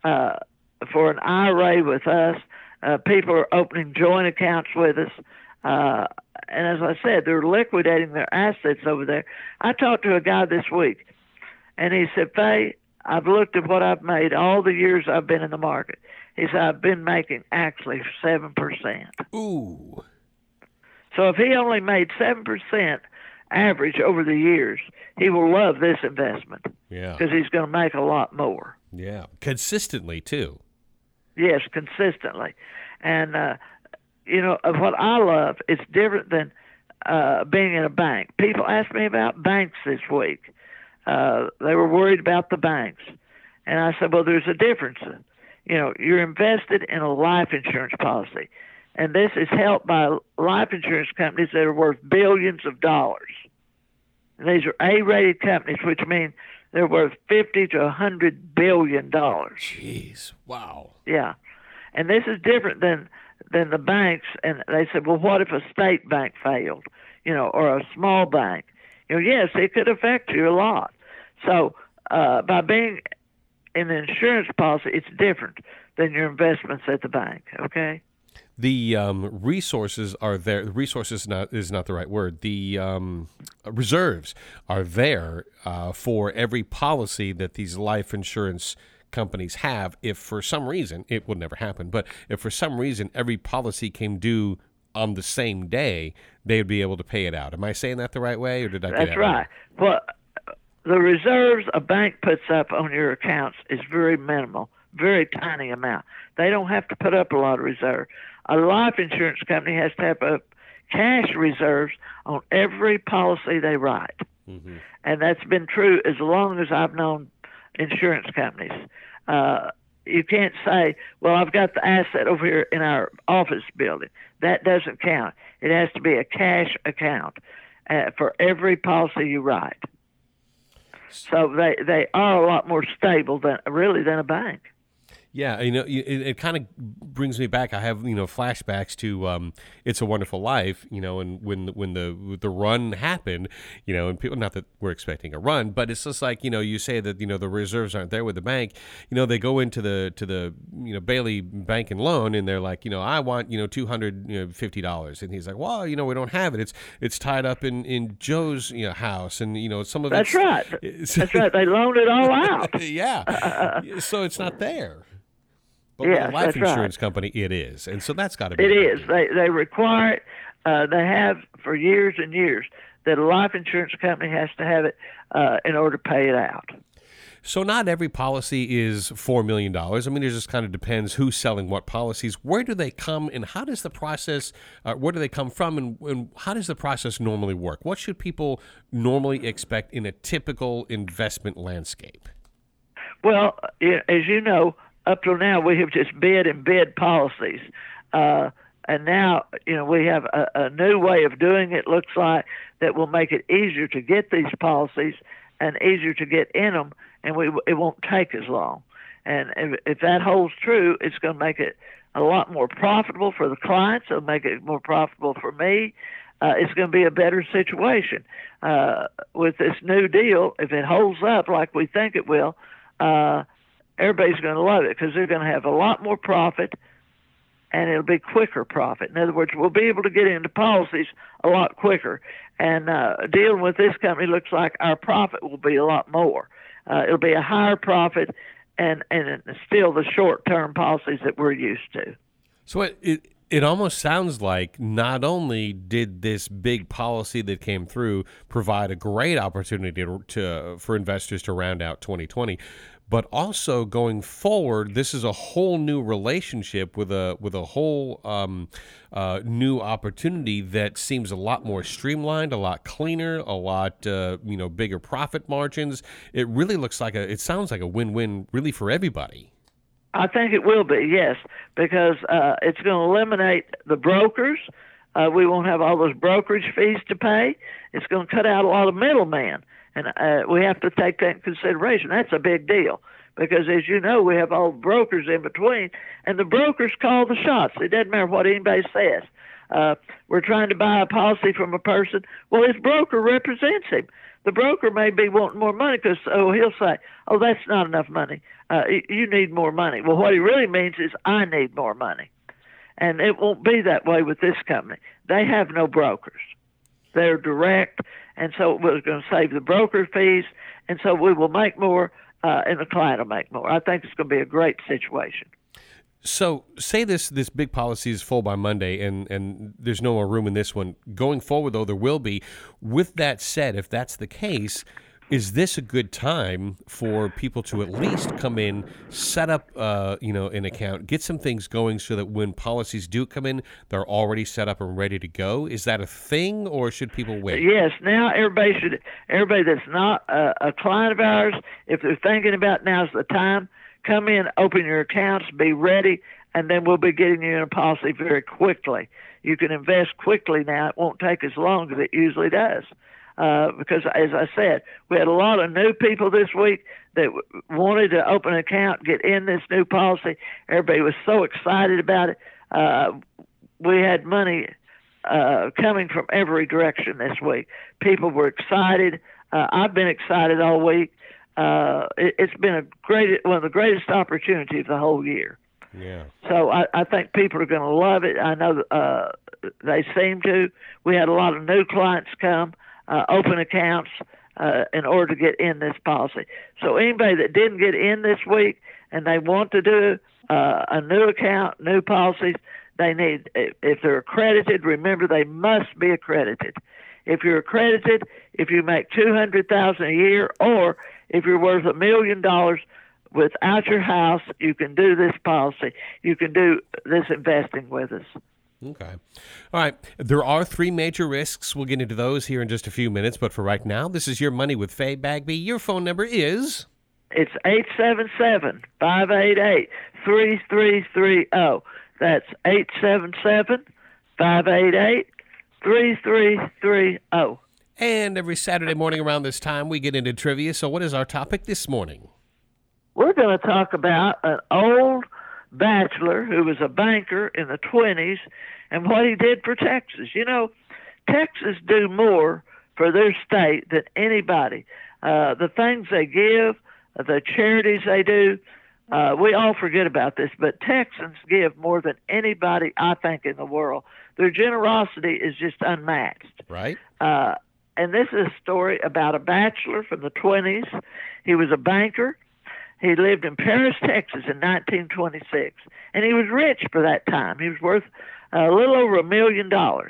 C: for an IRA with us. People are opening joint accounts with us. And as I said, they're liquidating their assets over there. I talked to a guy this week, and he said, Faye, I've looked at what I've made all the years I've been in the market. He said, I've been making actually 7%.
D: Ooh.
C: So if he only made 7% average over the years, he will love this investment.
D: Yeah.
C: Because he's going to make a lot more.
D: Yeah. Consistently, too.
C: Yes, consistently. And, what I love, it's different than being in a bank. People ask me about banks this week. They were worried about the banks. And I said, well, there's a difference. You're invested in a life insurance policy. And this is helped by life insurance companies that are worth billions of dollars. And these are A-rated companies, which mean they're worth $50 to $100 billion.
D: Jeez, wow.
C: Yeah. And this is different than the banks. And they said, well, what if a state bank failed, or a small bank? Yes, it could affect you a lot. So by being in an insurance policy, it's different than your investments at the bank. Okay.
D: The resources are there. Resources is not the right word. The reserves are there for every policy that these life insurance companies have. If for some reason, it would never happen, but if for some reason every policy came due on the same day, they would be able to pay it out. Am I saying that the right way, or did I get it?
C: That's right. Well, the reserves a bank puts up on your accounts is very minimal, very tiny amount. They don't have to put up a lot of reserve. A life insurance company has to have cash reserves on every policy they write. Mm-hmm. And that's been true as long as I've known insurance companies. You can't say, well, I've got the asset over here in our office building. That doesn't count. It has to be a cash account for every policy you write. So they are a lot more stable than a bank.
D: Yeah, it kind of brings me back. I have flashbacks to "It's a Wonderful Life," and when the run happened, and people, not that we're expecting a run, but it's just like you say that the reserves aren't there with the bank. They go into the Bailey Bank and Loan, and they're like, I want $250, and he's like, well, we don't have it. It's tied up in Joe's house, and some of
C: that's right. That's right. They loaned it all out.
D: Yeah, so it's not there. But
C: yes,
D: with a life insurance company, it is. And so that's got to be.
C: It is. They require it. They have for years and years that a life insurance company has to have it in order to pay it out.
D: So not every policy is $4 million. I mean, it just kind of depends who's selling what policies. Where do they come and how does the process, where do they come from and how does the process normally work? What should people normally expect in a typical investment landscape?
C: Well, as you know, up till now, we have just bid and bid policies. And now, we have a new way of doing it, looks like, that will make it easier to get these policies and easier to get in them, and it won't take as long. And if that holds true, it's going to make it a lot more profitable for the clients. It'll make it more profitable for me. It's going to be a better situation. With this new deal, if it holds up like we think it will, everybody's going to love it because they're going to have a lot more profit, and it'll be quicker profit. In other words, we'll be able to get into policies a lot quicker. And dealing with this company looks like our profit will be a lot more. It'll be a higher profit and still the short-term policies that we're used to.
D: So it almost sounds like not only did this big policy that came through provide a great opportunity for investors to round out 2020, but also going forward, this is a whole new relationship with a whole new opportunity that seems a lot more streamlined, a lot cleaner, a lot bigger profit margins. It really it sounds like a win-win really for everybody.
C: I think it will be, yes, because it's going to eliminate the brokers. We won't have all those brokerage fees to pay. It's going to cut out a lot of middlemen. And we have to take that in consideration. That's a big deal because, as you know, we have all the brokers in between, and the brokers call the shots. It doesn't matter what anybody says. We're trying to buy a policy from a person. Well, his broker represents him. The broker may be wanting more money because, he'll say, that's not enough money. You need more money. Well, what he really means is I need more money. And it won't be that way with this company. They have no brokers. They're direct, and so we're going to save the broker fees, and so we will make more, and the client will make more. I think it's going to be a great situation.
D: So say this big policy is full by Monday, and there's no more room in this one. Going forward, though, there will be. With that said, if that's the case, is this a good time for people to at least come in, set up an account, get some things going so that when policies do come in, they're already set up and ready to go? Is that a thing, or should people wait?
C: Yes. Now everybody that's not a client of ours, if they're thinking about now's the time, come in, open your accounts, be ready, and then we'll be getting you in a policy very quickly. You can invest quickly now. It won't take as long as it usually does. because, as I said, we had a lot of new people this week that wanted to open an account, get in this new policy. Everybody was so excited about it. We had money coming from every direction this week. People were excited. I've been excited all week. It's been one of the greatest opportunities of the whole year.
D: Yeah.
C: So I think people are going to love it. I know they seem to. We had a lot of new clients come, open accounts in order to get in this policy. So anybody that didn't get in this week and they want to do a new account, new policies, they need, if they're accredited, remember they must be accredited. If you're accredited, if you make $200,000 a year, or if you're worth $1 million without your house, you can do this policy. You can do this investing with us.
D: Okay. All right. There are 3 major risks. We'll get into those here in just a few minutes. But for right now, this is Your Money with Faye Bagby. Your phone number is?
C: It's 877-588-3330. That's 877-588-3330.
D: And every Saturday morning around this time, we get into trivia. So what is our topic this morning?
C: We're going to talk about an old bachelor who was a banker in the 20s and what he did for Texas. You know, Texas do more for their state than anybody. The things they give, the charities they do, we all forget about this, but Texans give more than anybody, I think, in the world. Their generosity is just unmatched.
D: Right.
C: And this is a story about a bachelor from the 20s. He was a banker. He lived in Paris, Texas in 1926, and he was rich for that time. He was worth a little over $1 million.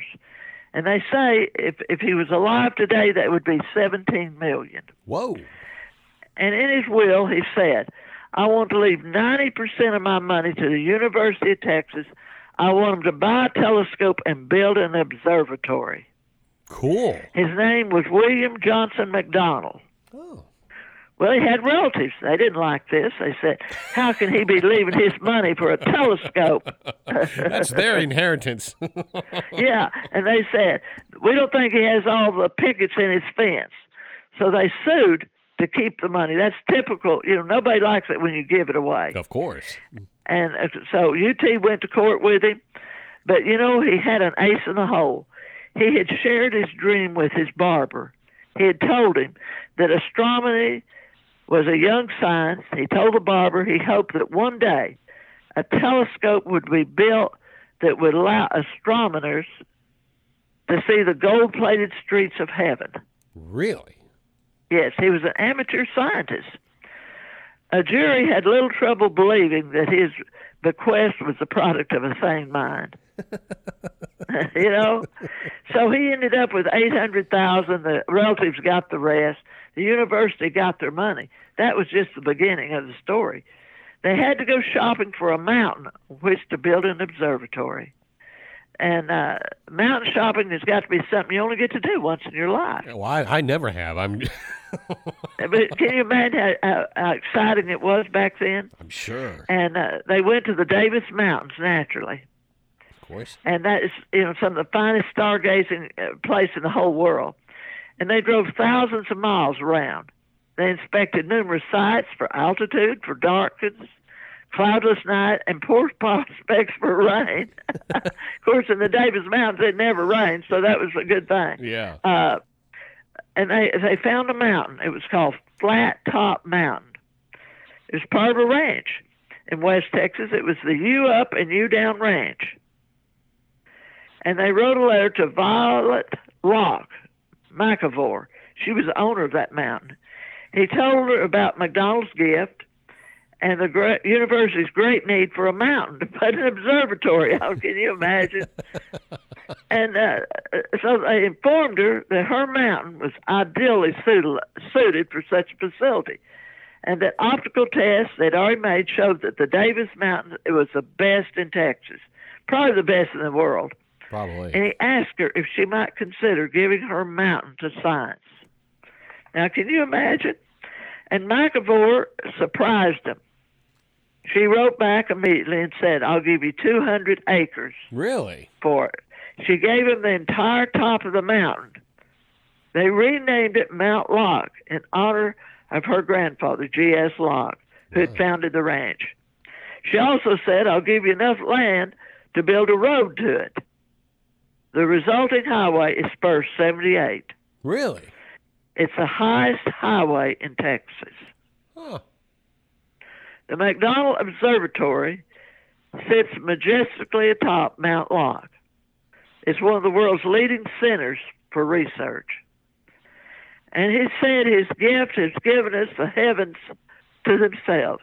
C: And they say if he was alive today, that would be $17 million.
D: Whoa.
C: And in his will, he said, I want to leave 90% of my money to the University of Texas. I want them to buy a telescope and build an observatory.
D: Cool.
C: His name was William Johnson McDonald.
D: Oh.
C: Well, he had relatives. They didn't like this. They said, how can he be leaving his money for a telescope?
D: That's their inheritance.
C: Yeah, and they said, we don't think he has all the pickets in his fence. So they sued to keep the money. That's typical. You know, nobody likes it when you give it away.
D: Of course.
C: And so UT went to court with him. But, you know, he had an ace in the hole. He had shared his dream with his barber. He had told him that astronomy was a young science. He told the barber he hoped that one day a telescope would be built that would allow astronomers to see the gold-plated streets of heaven.
D: Really?
C: Yes, he was an amateur scientist. A jury had little trouble believing that his bequest was the product of a sane mind. You know? So he ended up with $800,000. The relatives got the rest. The university got their money. That was just the beginning of the story. They had to go shopping for a mountain on which to build an observatory. And mountain shopping has got to be something you only get to do once in your life.
D: Well, I never have.
C: But can you imagine how exciting it was back then?
D: I'm sure.
C: And they went to the Davis Mountains, naturally.
D: Of course.
C: And that is, you know, some of the finest stargazing place in the whole world. And they drove thousands of miles around. They inspected numerous sites for altitude, for darkness, cloudless night, and poor prospects for rain. Of course, in the Davis Mountains, it never rained, so that was a good thing.
D: Yeah.
C: And they found a mountain. It was called Flat Top Mountain. It was part of a ranch in West Texas. It was the U Up and U Down Ranch. And they wrote a letter to Violet Locke McAvor. She was the owner of that mountain. He told her about McDonald's gift and the university's great need for a mountain to put an observatory on. Can you imagine? And so they informed her that her mountain was ideally suited for such a facility, and that optical tests they'd already made showed that the Davis Mountain was the best in Texas, probably the best in the world.
D: Probably.
C: And he asked her if she might consider giving her mountain to science. Now, can you imagine? And McAvor surprised him. She wrote back immediately and said, I'll give you 200 acres.
D: Really?
C: For it. She gave him the entire top of the mountain They renamed it Mount Locke in honor of her grandfather, G.S. Locke, who had founded the ranch. She also said, I'll give you enough land to build a road to it. The resulting highway is Spur 78.
D: Really?
C: It's the highest highway in Texas.
D: Huh.
C: The McDonald Observatory sits majestically atop Mount Locke. It's one of the world's leading centers for research. And he said his gift has given us the heavens to themselves.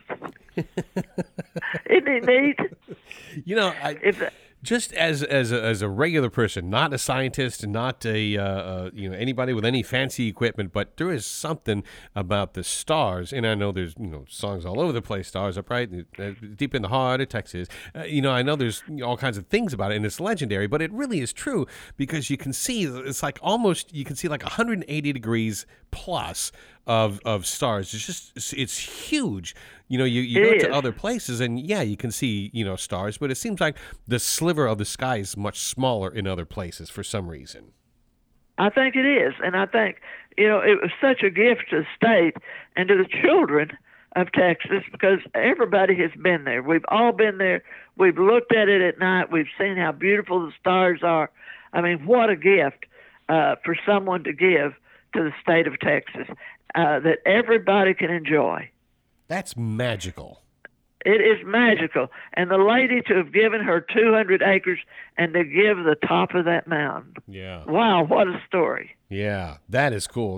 C: Isn't he neat?
D: You know, just as a regular person, not a scientist, and not anybody with any fancy equipment, but there is something about the stars, and I know there's songs all over the place. Stars Up Right, Deep in the Heart of Texas. I know there's all kinds of things about it, and it's legendary, but it really is true because you can see it's like almost you can see like 180 degrees plus of stars. It's huge. You go to other places and you can see stars, but it seems like the sliver of the sky is much smaller in other places for some reason.
C: I think it is, and I think it was such a gift to the state and to the children of Texas because everybody has been there. We've all been there. We've looked at it at night. We've seen how beautiful the stars are. I mean, what a gift for someone to give to the state of Texas that everybody can enjoy.
D: That's magical.
C: It is magical. And the lady to have given her 200 acres and to give the top of that mountain.
D: Yeah.
C: Wow, what a story.
D: Yeah, that is cool.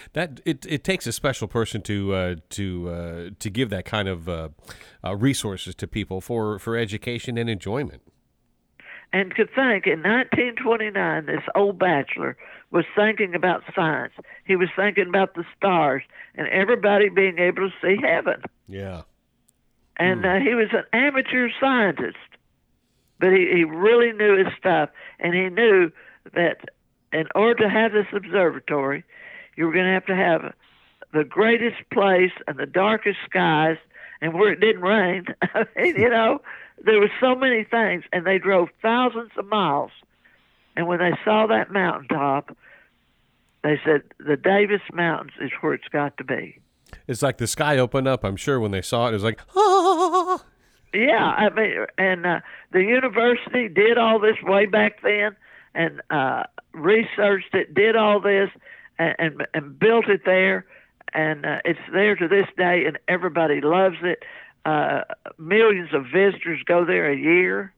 D: It takes a special person to give that kind of resources to people for education and enjoyment.
C: And to think, in 1929, this old bachelor was thinking about science. He was thinking about the stars and everybody being able to see heaven.
D: Yeah.
C: And he was an amateur scientist, but he really knew his stuff. And he knew that in order to have this observatory, you were going to have the greatest place and the darkest skies, and where it didn't rain. There were so many things, and they drove thousands of miles. And when they saw that mountaintop, they said, the Davis Mountains is where it's got to be.
D: It's like the sky opened up, I'm sure, when they saw it. It was like, ah!
C: Yeah, I mean, and the university did all this way back then and researched it, did all this, and built it there. And it's there to this day, and everybody loves it. Millions of visitors go there a year.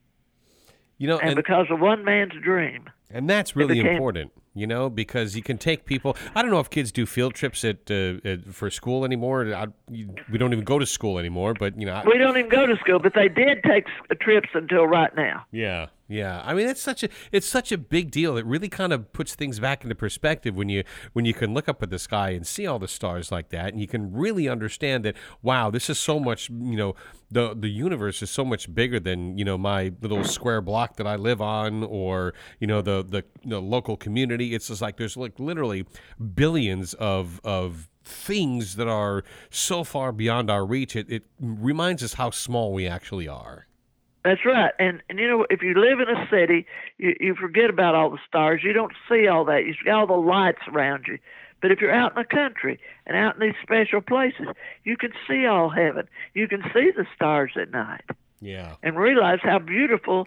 C: And because of one man's dream.
D: And that's really important, because you can take people. I don't know if kids do field trips for school anymore. We don't even go to school anymore, but we
C: don't even go to school, but they did take trips until right now.
D: Yeah. Yeah, I mean it's such a big deal. It really kind of puts things back into perspective when you can look up at the sky and see all the stars like that, and you can really understand that. Wow, this is so much. The universe is so much bigger than my little square block that I live on, or the local community. It's just like there's like literally billions of things that are so far beyond our reach. It reminds us how small we actually are.
C: That's right. And if you live in a city, you forget about all the stars. You don't see all that. You see all the lights around you. But if you're out in the country and out in these special places, you can see all heaven. You can see the stars at night.
D: Yeah. And
C: realize how beautiful,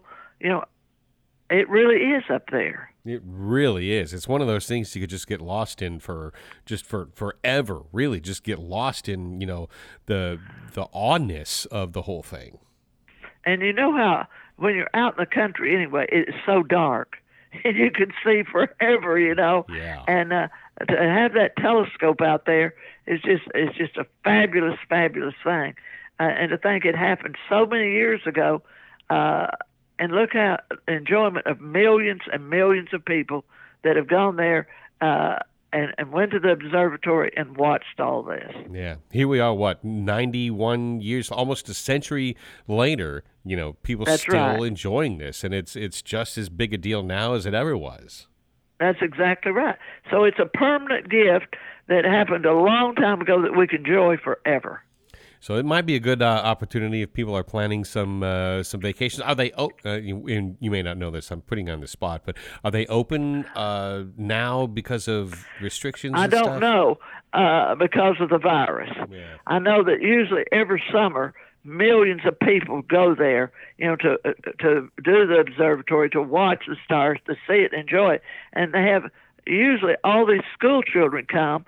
C: it really is up there.
D: It really is. It's one of those things you could just get lost in for forever. Really, just get lost in the awness of the whole thing.
C: And you know how when you're out in the country anyway, it's so dark, and you can see forever.
D: Yeah.
C: And to have that telescope out there is just a fabulous, fabulous thing. And to think it happened so many years ago. And look how enjoyment of millions and millions of people that have gone there and went to the observatory and watched all this.
D: Yeah. Here we are, 91 years, almost a century later, people
C: That's
D: still
C: right.
D: enjoying this. And it's just as big a deal now as it ever was.
C: That's exactly right. So it's a permanent gift that happened a long time ago that we can enjoy forever.
D: So it might be a good opportunity if people are planning some vacations. Are they? You may not know this. I'm putting you on the spot, but are they open now because of restrictions?
C: I
D: and
C: don't
D: stuff?
C: know because of the virus.
D: Yeah.
C: I know that usually every summer millions of people go there, to do the observatory, to watch the stars, to see it, enjoy it, and they have usually all these school children come,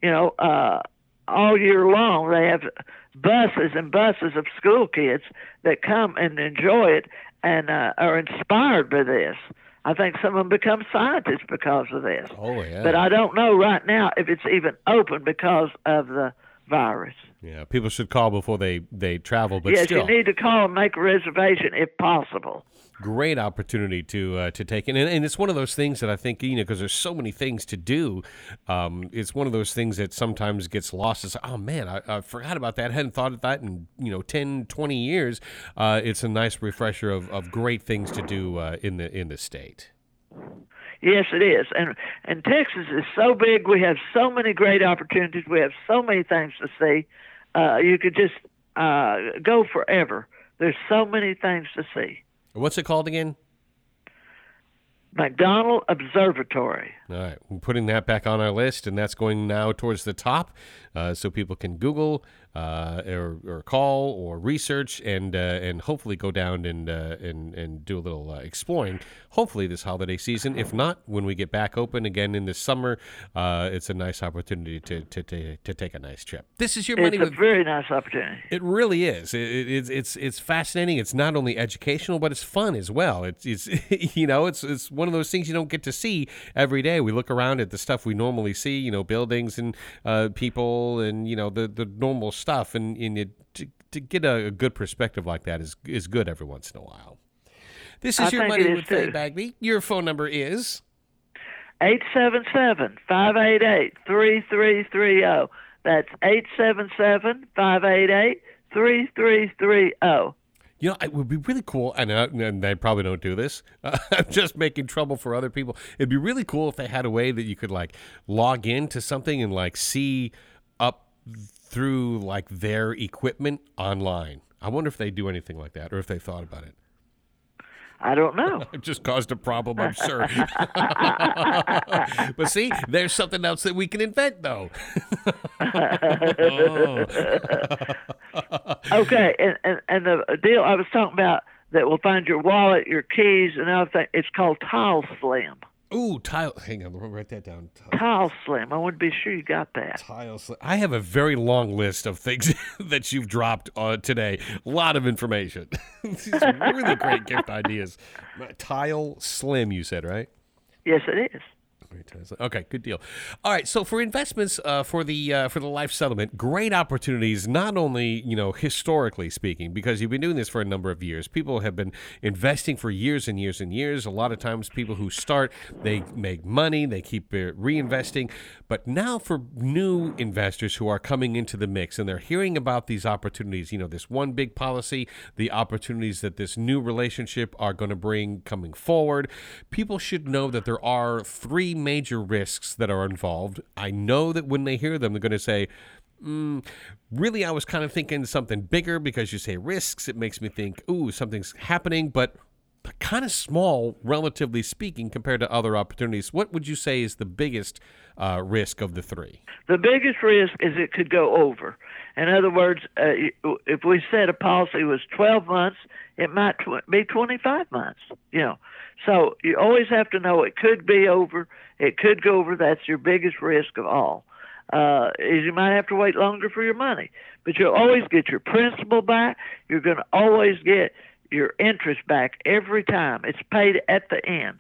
C: all year long. They have buses and buses of school kids that come and enjoy it and are inspired by this. I think some of them become scientists because of this.
D: Oh, yeah.
C: But I don't know right now if it's even open because of the virus.
D: Yeah, people should call before they travel, but
C: yes,
D: still.
C: you need to call and make a reservation if possible.
D: Great opportunity to take in, and it's one of those things that I think because there's so many things to do. It's one of those things that sometimes gets lost. It's oh man, I forgot about that. I hadn't thought of that in 10, 20 years. It's a nice refresher of great things to do in the state.
C: Yes, it is, and Texas is so big. We have so many great opportunities. We have so many things to see. You could just go forever. There's so many things to see.
D: What's it called again?
C: McDonald Observatory.
D: All right, we're putting that back on our list, and that's going now towards the top, so people can Google or call or research and hopefully go down and do a little exploring. Hopefully this holiday season. If not, when we get back open again in the summer, it's a nice opportunity to take a nice trip. This is your money.
C: It's a very nice opportunity.
D: It really is. It's fascinating. It's not only educational, but it's fun as well. It's it's one of those things you don't get to see every day. We look around at the stuff we normally see, buildings and people and the normal stuff, and to get a good perspective like that is good every once in a while. This is Your Money with Faye Bagby. Your phone number is
C: 877-588-3330. That's 877-588-3330.
D: It would be really cool, and they probably don't do this. I'm just making trouble for other people. It'd be really cool if they had a way that you could log into something and see up through their equipment online. I wonder if they do anything like that, or if they thought about it.
C: I don't know.
D: It just caused a problem, I'm sure. But see, there's something else that we can invent, though.
C: Okay, and the deal I was talking about that will find your wallet, your keys, and other thing. It's called Tile Slim.
D: Ooh, Tile. Hang on, write that down.
C: Tile Slim. I want to be sure you got that.
D: Tile Slim. I have a very long list of things that you've dropped today. A lot of information. These are really great gift ideas. Tile Slim, you said, right?
C: Yes, it is.
D: Okay, good deal. All right, so for investments for the life settlement, great opportunities. Not only historically speaking, because you've been doing this for a number of years. People have been investing for years and years and years. A lot of times, people who start, they make money, they keep reinvesting. But now for new investors who are coming into the mix and they're hearing about these opportunities, this one big policy, the opportunities that this new relationship are going to bring coming forward, people should know that there are three major risks that are involved. I know that when they hear them, they're going to say, really, I was kind of thinking something bigger, because you say risks. It makes me think, ooh, something's happening, but kind of small, relatively speaking, compared to other opportunities. What would you say is the biggest risk of the three?
C: The biggest risk is it could go over. In other words, if we said a policy was 12 months, it might be 25 months, So you always have to know it could be over. It could go over. That's your biggest risk of all. Is you might have to wait longer for your money, but you'll always get your principal back. You're going to always get your interest back every time. It's paid at the end.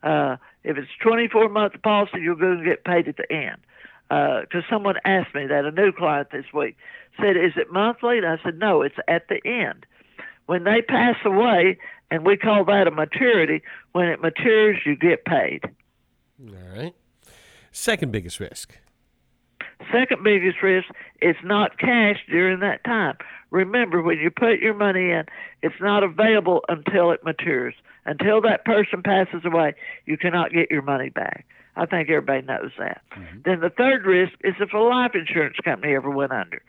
C: If it's 24-month policy, you're going to get paid at the end. Because someone asked me that, a new client this week, said, is it monthly? And I said, no, it's at the end. When they pass away, and we call that a maturity, when it matures, you get paid.
D: All right. Second biggest risk.
C: Second biggest risk is not cash during that time. Remember, when you put your money in, it's not available until it matures. Until that person passes away, you cannot get your money back. I think everybody knows that. Mm-hmm. Then the third risk is if a life insurance company ever went under.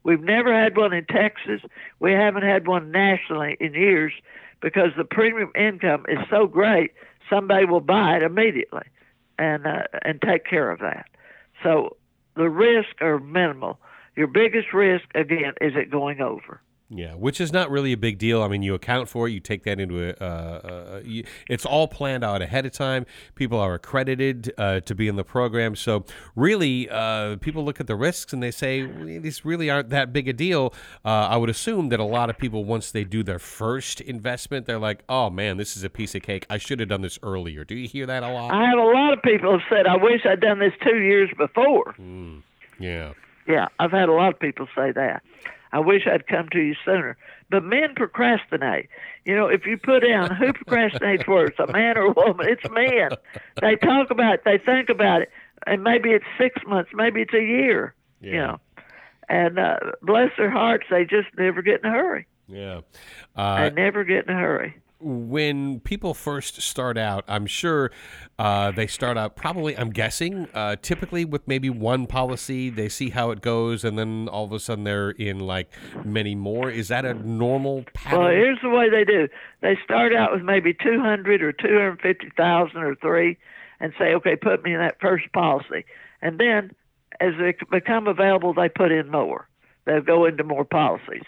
C: We've never had one in Texas. We haven't had one nationally in years because the premium income is so great, somebody will buy it immediately and take care of that. So the risks are minimal. Your biggest risk, again, is it going over.
D: Yeah, which is not really a big deal. I mean, you account for it. You take that into it's all planned out ahead of time. People are accredited to be in the program. So really, people look at the risks and they say, these really aren't that big a deal. I would assume that a lot of people, once they do their first investment, they're like, oh, man, this is a piece of cake. I should have done this earlier. Do you hear that a lot?
C: I have a lot of people have said, I wish I'd done this 2 years before.
D: Yeah.
C: Yeah, I've had a lot of people say that. I wish I'd come to you sooner. But men procrastinate. If you put down who procrastinates worse, a man or a woman, it's men. They talk about it, they think about it, and maybe it's 6 months, maybe it's a year, And bless their hearts, they just never get in a hurry.
D: Yeah.
C: They never get in a hurry.
D: When people first start out, I'm sure they start out probably, I'm guessing, typically with maybe one policy. They see how it goes, and then all of a sudden they're in like many more. Is that a normal pattern?
C: Well, here's the way they do. They start out with maybe 200 or 250,000 or three, and say, okay, put me in that first policy. And then as they become available, they put in more. They'll go into more policies.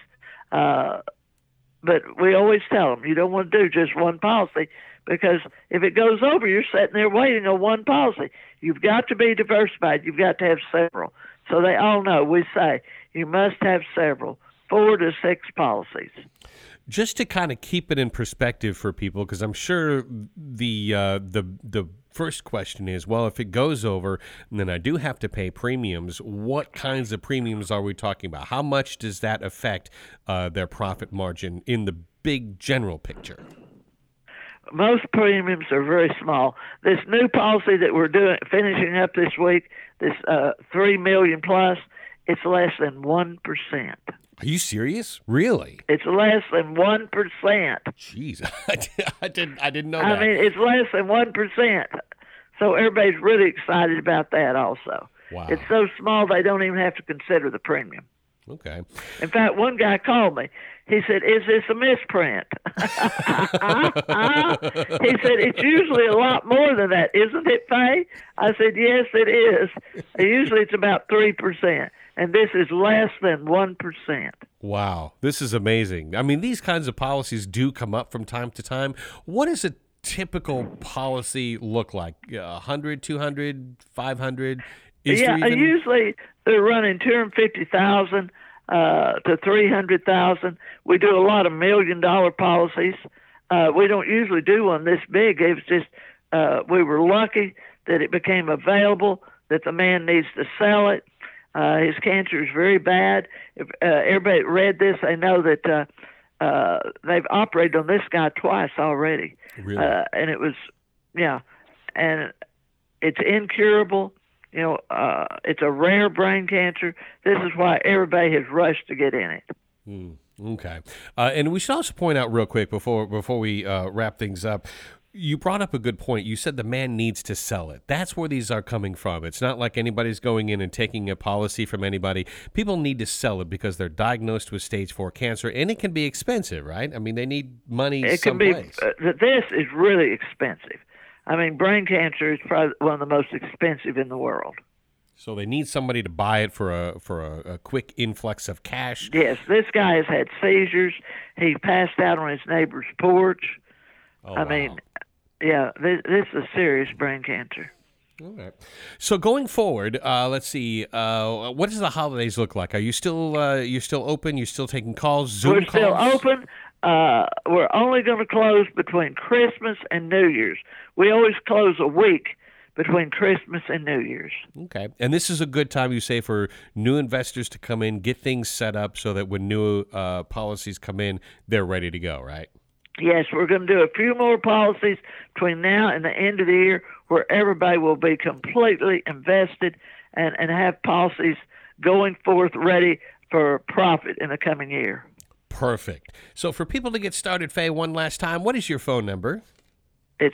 C: But we always tell them, you don't want to do just one policy, because if it goes over, you're sitting there waiting on one policy. You've got to be diversified. You've got to have several. So they all know. We say you must have several, 4 to 6 policies.
D: Just to kind of keep it in perspective for people, because I'm sure the first question is, well, if it goes over, then I do have to pay premiums. What kinds of premiums are we talking about? How much does that affect their profit margin in the big general picture?
C: Most premiums are very small. This new policy that we're finishing up this week, this $3 million plus, it's less than 1%.
D: Are you serious? Really?
C: It's less than 1%.
D: Jeez, I didn't know that.
C: I mean, it's less than 1%. So everybody's really excited about that also.
D: Wow.
C: It's so small they don't even have to consider the premium.
D: Okay.
C: In fact, one guy called me. He said, is this a misprint? He said, it's usually a lot more than that, isn't it, Faye? I said, yes, it is. Usually it's about 3%. And this is less than 1%.
D: Wow, this is amazing. I mean, these kinds of policies do come up from time to time. What does a typical policy look like? 100, 200, 500?
C: Usually they're running 250,000 to 300,000. We do a lot of $1 million policies. We don't usually do one this big. It was just we were lucky that it became available, that the man needs to sell it. His cancer is very bad. If everybody read this, they know that they've operated on this guy twice already.
D: Really?
C: And it was, and it's incurable. It's a rare brain cancer. This is why everybody has rushed to get in it.
D: Okay. And we should also point out real quick before we wrap things up, you brought up a good point. You said the man needs to sell it. That's where these are coming from. It's not like anybody's going in and taking a policy from anybody. People need to sell it because they're diagnosed with stage 4 cancer, and it can be expensive, right? I mean, they need money someplace.
C: This is really expensive. I mean, brain cancer is probably one of the most expensive in the world.
D: So they need somebody to buy it for a quick influx of cash.
C: Yes, this guy has had seizures. He passed out on his neighbor's porch.
D: Oh,
C: I mean, yeah, this is a serious brain cancer.
D: All right. So going forward, let's see. What does the holidays look like? Are you still open? You still taking calls? Zoom calls?
C: We're still open. We're only going to close between Christmas and New Year's. We always close a week between Christmas and New Year's.
D: Okay. And this is a good time, you say, for new investors to come in, get things set up so that when new policies come in, they're ready to go, right?
C: Yes, we're going to do a few more policies between now and the end of the year where everybody will be completely invested and have policies going forth ready for profit in the coming year.
D: Perfect. So for people to get started, Faye, one last time, what is your phone number?
C: It's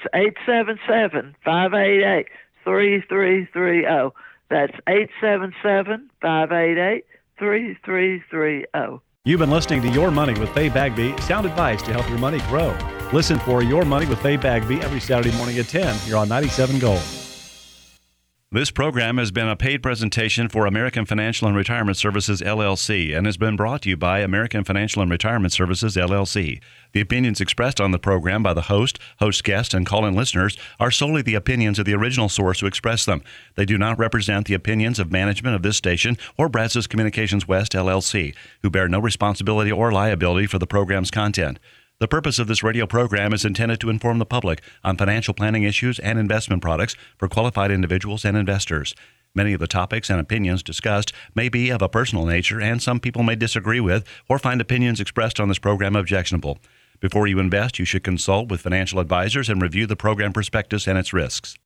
C: 877-588-3330. That's 877-588-3330. 3330.
B: You've been listening to Your Money with Faye Bagby, sound advice to help your money grow. Listen for Your Money with Faye Bagby every Saturday morning at 10 here on 97 Gold.
A: This program has been a paid presentation for American Financial and Retirement Services, LLC, and has been brought to you by American Financial and Retirement Services, LLC. The opinions expressed on the program by the host guests, and call-in listeners are solely the opinions of the original source who expressed them. They do not represent the opinions of management of this station or Brazos Communications West, LLC, who bear no responsibility or liability for the program's content. The purpose of this radio program is intended to inform the public on financial planning issues and investment products for qualified individuals and investors. Many of the topics and opinions discussed may be of a personal nature, and some people may disagree with or find opinions expressed on this program objectionable. Before you invest, you should consult with financial advisors and review the program prospectus and its risks.